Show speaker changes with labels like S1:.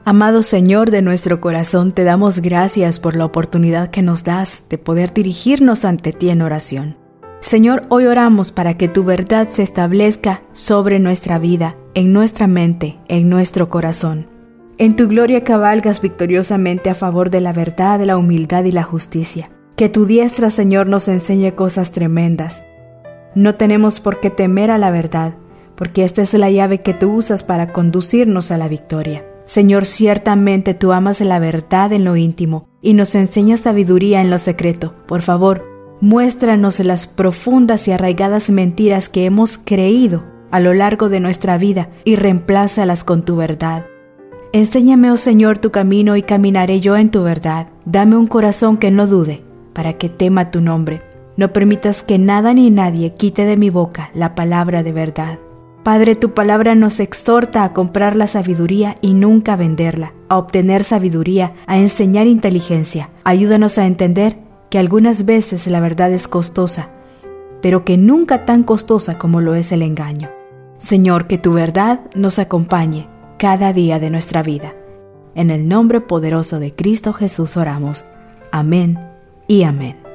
S1: Amado Señor de nuestro corazón, te damos gracias por la oportunidad que nos das de poder dirigirnos ante ti en oración. Señor, hoy oramos para que tu verdad se establezca sobre nuestra vida, en nuestra mente, en nuestro corazón. En tu gloria cabalgas victoriosamente a favor de la verdad, la humildad y la justicia. Que tu diestra, Señor, nos enseñe cosas tremendas. No tenemos por qué temer a la verdad, porque esta es la llave que tú usas para conducirnos a la victoria. Señor, ciertamente tú amas la verdad en lo íntimo y nos enseñas sabiduría en lo secreto. Por favor, muéstranos las profundas y arraigadas mentiras que hemos creído a lo largo de nuestra vida y reemplázalas con tu verdad. Enséñame, oh Señor, tu camino y caminaré yo en tu verdad. Dame un corazón que no dude, para que tema tu nombre. No permitas que nada ni nadie quite de mi boca la palabra de verdad. Padre, tu palabra nos exhorta a comprar la sabiduría y nunca venderla, a obtener sabiduría, a enseñar inteligencia. Ayúdanos a entender que algunas veces la verdad es costosa, pero que nunca tan costosa como lo es el engaño. Señor, que tu verdad nos acompañe cada día de nuestra vida. En el nombre poderoso de Cristo Jesús oramos. Amén y amén.